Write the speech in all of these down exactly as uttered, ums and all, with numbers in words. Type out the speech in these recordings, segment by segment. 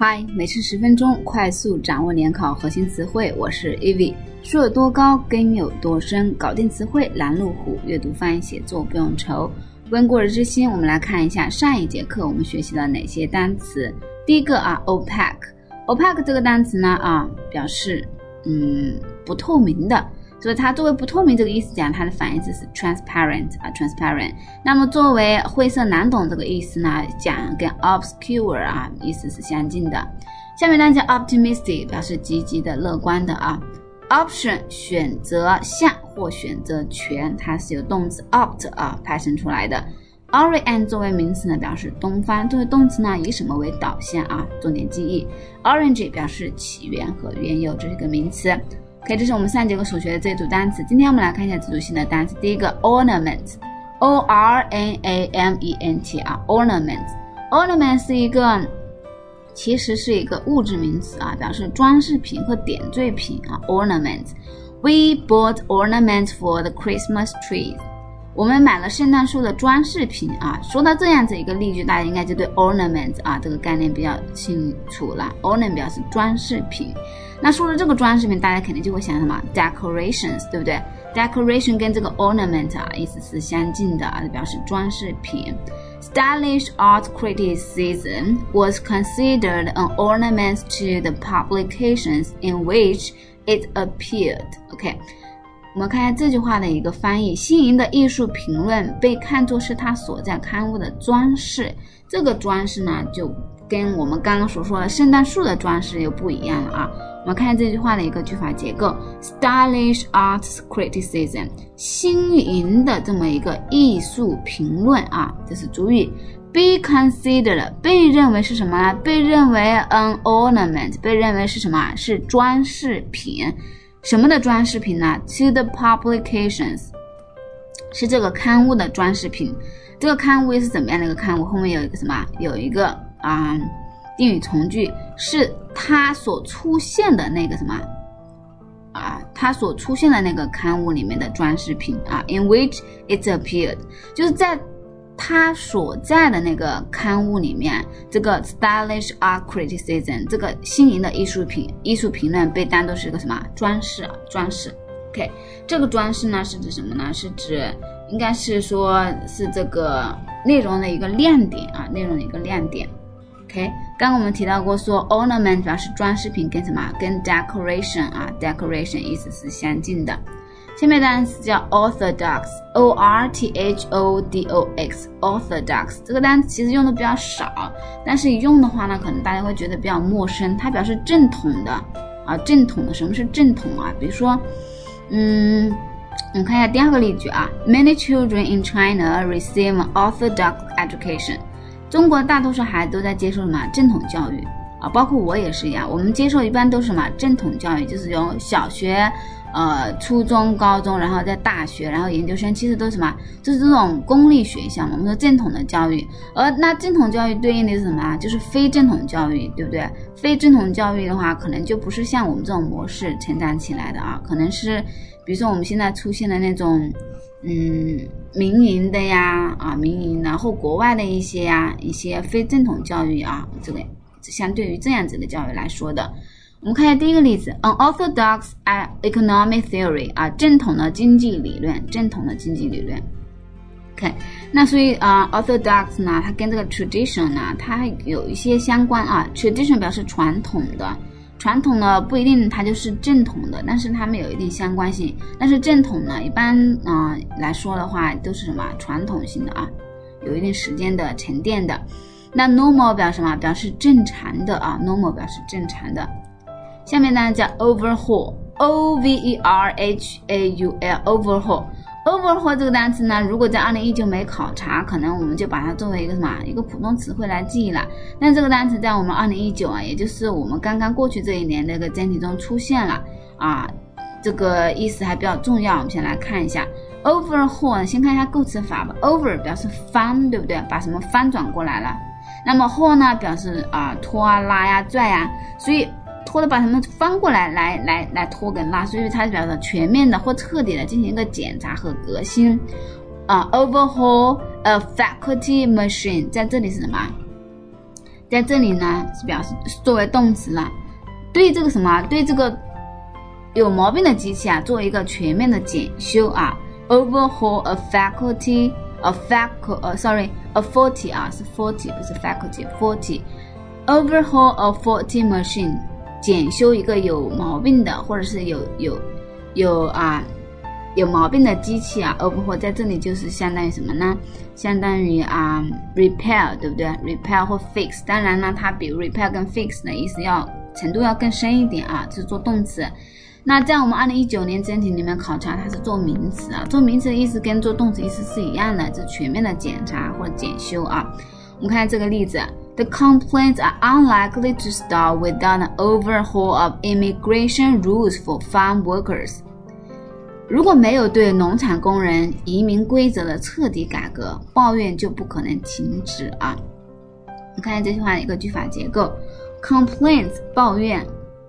嗨，每次十分钟，快速掌握联考核心词汇。我是 Ivy， 书有多高，根有多深，搞定词汇拦路虎。阅读翻译写作不用愁。温故而知新，我们来看一下上一节课我们学习了哪些单词。第一个啊 opaque，opaque 这个单词呢啊表示嗯不透明的。所以它作为不透明这个意思讲，它的反义词是 transparent 啊 transparent。那么作为晦涩难懂这个意思呢，讲跟 obscure 啊意思是相近的。下面单词 optimistic 表示积极的、乐观的啊。option 选择项或选择权，它是由动词 opt 啊派生出来的。Orient 作为名词呢，表示东方；作为动词呢，以什么为导向啊？重点记忆。Orange 表示起源和缘由，这是一个名词。OK， 这是我们上节课所学的这一组单词。今天我们来看一下自主性的单词。第一个 ornament， O R N A M E N T 啊 ，ornament， ornament 是一个，其实是一个物质名词啊，表示装饰品和点缀品啊 ，ornament。We bought ornaments for the Christmas trees。我们买了圣诞树的装饰品啊。说到这样子一个例句，大家应该就对 ornament 啊这个概念比较清楚了。ornament 表示装饰品。那说了这个装饰品，大家肯定就会想什么 decorations， 对不对？ decoration 跟这个 ornament 啊意思是相近的啊，表示装饰品。Stylish art criticism was considered an ornament to the publications in which it appeared. OK， 我们看一下这句话的一个翻译。新颖的艺术评论被看作是它所在刊物的装饰，这个装饰呢就跟我们刚刚所说的圣诞树的装饰又不一样了啊。我们看这句话的一个句法结构 Stylish arts criticism， 新颖的这么一个艺术评论啊，这是主语。Be considered 被认为是什么呢？被认为 an ornament， 被认为是什么？是装饰品。什么的装饰品呢？ To the publications， 是这个刊物的装饰品。这个刊物又是怎么样的一个刊物？后面有一个什么？有一个啊、嗯、定语从句，是它所出现的那个什么啊？它所出现的那个刊物里面的装饰品啊 ，in which it appeared， 就是在它所在的那个刊物里面，这个 stylish art criticism 这个新颖的艺术品艺术评论被当作是一个什么装饰啊？装饰。OK， 这个装饰呢是指什么呢？是指应该是说是这个内容的一个亮点啊，内容的一个亮点。OK， 刚刚我们提到过说 ornament 表示装饰品，跟什么？跟 decoration 啊 decoration 意思是相近的。下面单词叫 orthodox， O R T H O D O X orthodox 这个单词其实用的比较少，但是用的话呢，可能大家会觉得比较陌生。它表示正统的啊，正统的。什么是正统啊？比如说，嗯，我们看一下第二个例句啊 ，Many children in China receive an orthodox education。中国大多数孩子都在接受什么正统教育啊？包括我也是一样，我们接受一般都是什么正统教育，就是由小学。呃，初中、高中，然后在大学，然后研究生，其实都是什么？就是这种公立学校嘛。我们说正统的教育，而那正统教育对应的是什么啊？就是非正统教育，对不对？非正统教育的话，可能就不是像我们这种模式成长起来的啊，可能是比如说我们现在出现的那种，嗯，民营的呀，啊，民营的，或国外的一些呀，一些非正统教育啊，这个相对于这样子的教育来说的。我们看一下第一个例子 unorthodox economic theory 啊，正统的经济理论，正统的经济理论。OK， 那所以啊、uh, orthodox 呢，它跟这个 tradition 呢，它有一些相关啊。tradition 表示传统的，传统呢不一定它就是正统的，但是它们有一定相关性。但是正统呢，一般啊、呃、来说的话，都是什么传统性的啊，有一定时间的沉淀的。那 normal 表示什么？表示正常的啊 ，normal 表示正常的。下面呢叫 overhaul O V E R H A U L overhaul overhaul 这个单词呢，如果在二零一九没考察，可能我们就把它作为一个什么一个普通词汇来记忆了。但这个单词在我们二零一九啊，也就是我们刚刚过去这一年的一个真题中出现了啊，这个意思还比较重要。我们先来看一下 overhaul， 先看一下构词法吧。over 表示翻，对不对？把什么翻转过来了。那么 haul 呢，表示啊拖啊拉呀拽呀，所以拖的把它们翻过来，来来来拖跟拉，所以它表示全面的或彻底的进行一个检查和革新。啊、uh, ，overhaul a faculty machine， 在这里是什么？ 在这里呢是表示作为动词了，对这个什么，对这个有毛病的机器啊做一个全面的检修啊。 overhaul a faculty a faculty 呃 sorry a faulty 啊是 faulty 不是 faculty faulty overhaul a faulty machine 检修一个有毛病的或者是有有有啊有毛病的机器啊。 overhaul 在这里就是相当于什么呢？相当于啊 repair 对不对？ repair 或 fix， 当然呢它比 repair 跟 fix 的意思要程度要更深一点啊，是做动词。那在我们二零一九年真题里面考察它是做名词啊，做名词的意思跟做动词意思是一样的，就是全面的检查或者检修啊。我们看这个例子 The complaints are unlikely to start without an overhaul of immigration rules for farm workers。 如果没有对农产工人移民规则的彻底改革，抱怨就不可能停止啊。我们看这句话的一个句法结构， complaints 抱怨，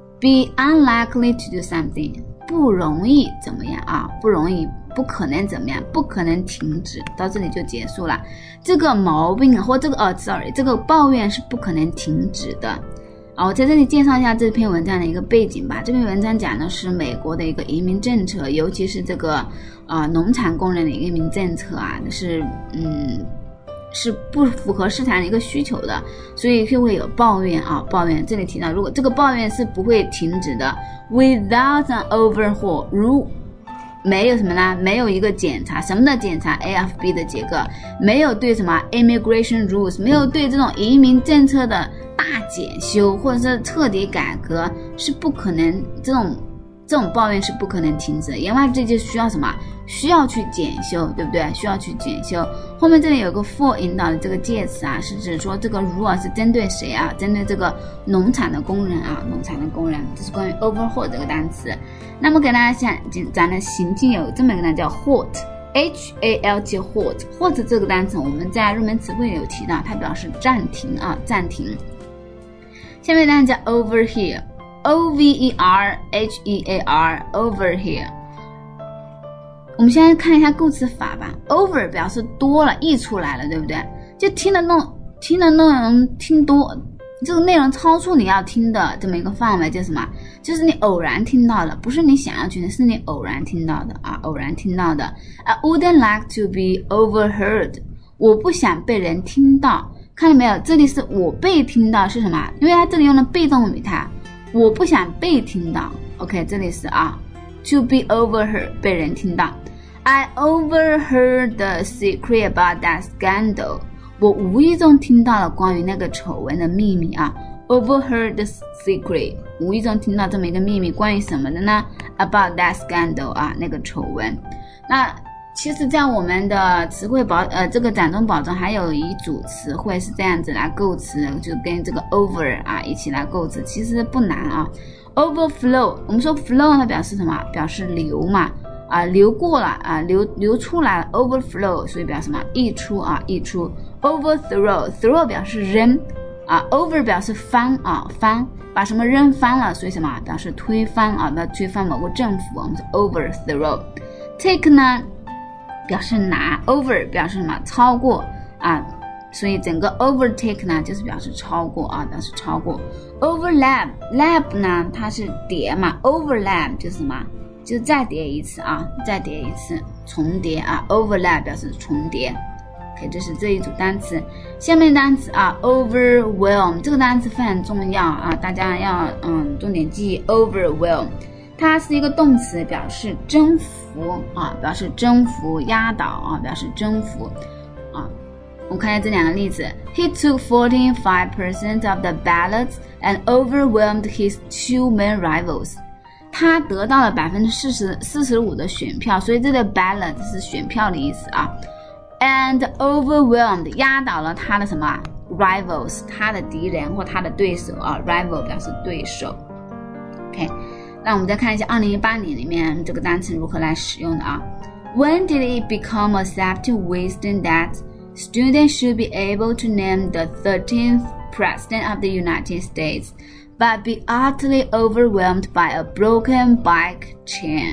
be unlikely to do something 不容易怎么样啊，不容易不可能怎么样，不可能停止，到这里就结束了。这个毛病或这个哦 sorry 这个抱怨是不可能停止的啊。我在这里介绍一下这篇文章的一个背景吧。这篇文章讲的是美国的一个移民政策，尤其是这个呃农产工人的移民政策啊，是嗯是不符合市场的一个需求的，所以就会有抱怨啊，抱怨。这里提到，如果这个抱怨是不会停止的 ，without an overhaul， 如没有什么呢？没有一个检查，什么的检查 ？A F B 的结构，没有对什么 immigration rules， 没有对这种移民政策的大检修或者是彻底改革，是不可能这种。这种抱怨是不可能停止的，言外之意就需要什么？需要去检修，对不对？需要去检修。后面这里有个 for 引导的这个介词啊，是指说这个 rule 是针对谁啊？针对这个农场的工人啊，农场的工人。这是关于 overhaul 这个单词。那么给大家讲，咱的行进有这么一个单词叫 halt，H A L T halt，halt 这个单词我们在入门词汇有提到，它表示暂停啊，暂停。下面单词叫 overhear。O V E R H E A R over here。 我们先看一下构词法吧。 over 表示多了，溢出来了，对不对？就听的那种听的内容听多，这个内容超出你要听的这么一个范围，就是什么？就是你偶然听到的，不是你想要听的，是你偶然听到的啊，偶然听到的。 I wouldn't like to be overheard， 我不想被人听到。看到没有？这里是我被听到是什么？因为它这里用了被动语态，我不想被听到 OK， 这里是啊 to be overheard 被人听到。 I overheard the secret about that scandal， 我无意中听到了关于那个丑闻的秘密啊。 Overheard the secret 无意中听到这么一个秘密，关于什么的呢？ About that scandal 啊，那个丑闻。那其实在我们的词汇保呃这个掌中宝中还有一组词汇是这样子来构词，就跟这个 over 啊一起来构词，其实不难啊。Overflow， 我们说 flow 它表示什么？表示流嘛啊，流过了啊，流流出来了 overflow， 所以表示什么？溢出啊，溢出。Overthrow， throw 表示扔啊 ，over 表示翻啊，翻，把什么扔翻了，所以什么？表示推翻啊，要推翻某个政府，我们是 overthrow。Take 呢？表示拿 over 表示什么？超过啊，所以整个 overtake 呢就是表示超过啊，表示超过。overlap lap 呢它是叠嘛 ，overlap 就是什么？就是再叠一次啊，再叠一次，重叠啊 ，overlap 表示重叠。OK， 这是这一组单词。下面单词啊 ，overwhelm 这个单词非常重要啊，大家要嗯重点记忆 overwhelm。它是一个动词，表示征服啊，表示征服、压倒啊，表示征服啊。我们看一下这两个例子 ：He took forty-five percent of the ballots and overwhelmed his two main rivals。他得到了百分之四十四十五的选票，所以这个 ballot 是选票的意思啊。And overwhelmed 压倒了他的什么 rivals， 他的敌人或他的对手啊 ，rival 表示对手。OK。那我们再看一下二零一八年里面这个单词如何来使用的啊。When did it become accepted wisdom that students should be able to name the thirteenth president of the United States, but be utterly overwhelmed by a broken bike chain?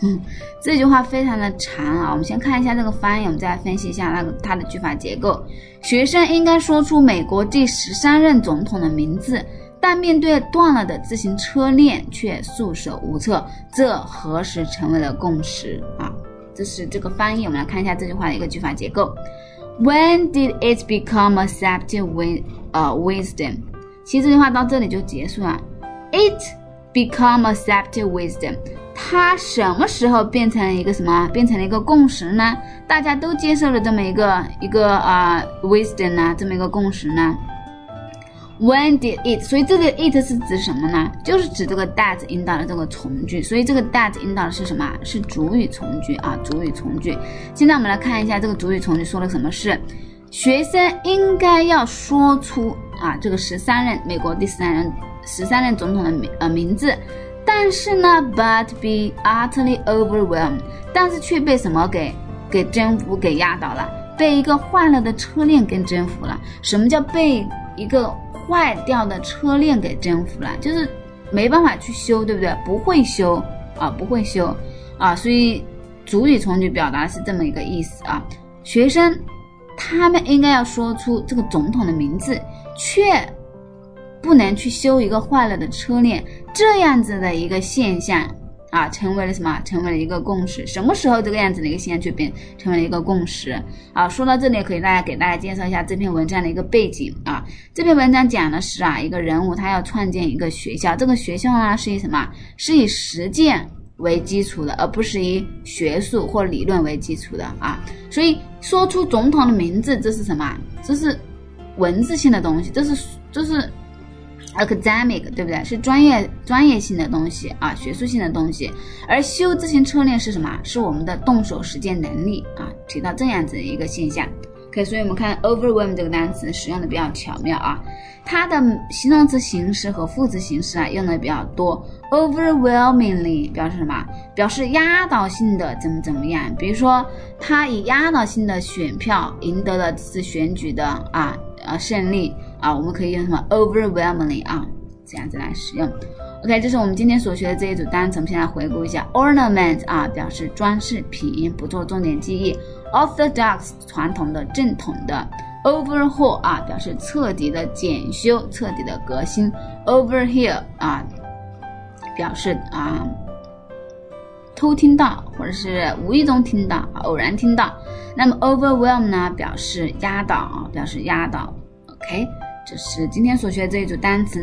嗯，这句话非常的长啊，我们先看一下这个翻译，我们再来分析一下那个它的句法结构。学生应该说出美国第十三任总统的名字，但面对断了的自行车链却束手无策，这何时成为了共识啊？这是这个翻译，我们来看一下这句话的一个句法结构。When did it become accepted with, uh, wisdom？ 其实这句话到这里就结束了。It become accepted wisdom， 它什么时候变成一个什么？变成了一个共识呢？大家都接受了这么一个一个啊、uh, wisdom 呢，这么一个共识呢？When did it？ 所以这个 it 是指什么呢？就是指这个 that 引导的这个从句，所以这个 that 引导的是什么？是主语从句啊，主语从句。现在我们来看一下这个主语从句说了什么事。学生应该要说出啊这个十三任美国第十三任十三任总统的名呃名字，但是呢 ，but be utterly overwhelmed， 但是却被什么给给征服给压倒了，被一个坏了的车链给征服了。什么叫被一个坏掉的车链给征服了？就是没办法去修，对不对？不会修啊，不会修啊，所以主语从句表达的是这么一个意思啊。学生他们应该要说出这个总统的名字，却不能去修一个坏了的车链，这样子的一个现象啊，成为了什么？成为了一个共识。什么时候这个样子的一个现象就变成为了一个共识啊？说到这里，可以大家给大家介绍一下这篇文章的一个背景啊。这篇文章讲的是啊，一个人物他要创建一个学校，这个学校呢是以什么？是以实践为基础的，而不是以学术或理论为基础的啊。所以说出总统的名字，这是什么？这是文字性的东西，这是这是。academic 对不对？是专业专业性的东西啊，学术性的东西。而修自行车链是什么？是我们的动手实践能力啊，提到这样子的一个现象。OK， 所以我们看 overwhelm 这个单词使用的比较巧妙啊，它的形容词形式和副词形式啊用的比较多。overwhelmingly 表示什么？表示压倒性的怎么怎么样。比如说，他以压倒性的选票赢得了这次选举的啊呃胜利啊，我们可以用什么 overwhelmingly 啊这样子来使用。OK， 这是我们今天所学的这一组单词，我们先来回顾一下。ornament 啊表示装饰品，不做重点记忆。orthodox 传统的正统的。overhaul 啊表示彻底的检修，彻底的革新。overhear 啊表示啊偷听到或者是无意中听到，偶然听到。那么 overwhelm 呢表示压倒，表示压倒。OK， 这是今天所学的这一组单词。